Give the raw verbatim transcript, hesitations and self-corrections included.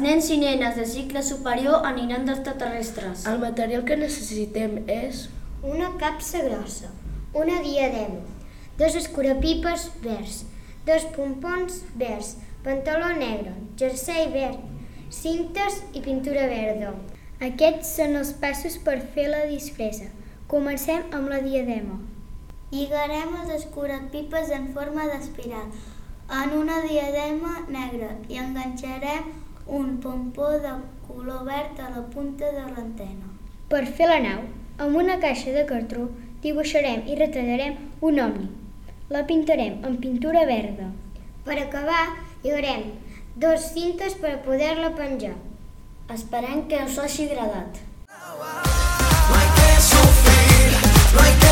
nens i nenes de cicle superior aniran d'extraterrestres. El material que necessitem és una capsa grossa, una diadema, dos escurapipes verds, dos pompons verds, pantaló negre, jersei verd, cintes i pintura verda. Aquests són els passos per fer la disfressa. Comencem amb la diadema. Lligarem els escurapipes en forma d'espiral en una diadema negra i enganxarem un pompó de color verd a la punta de l'antena. Per fer la nau, amb una caixa de cartró dibuixarem i retallarem un omni. La pintarem amb pintura verda. Per acabar, lligarem dos cintes per poder-la penjar. Esperem que us hagi agradat. No hay que sufrir, no hay que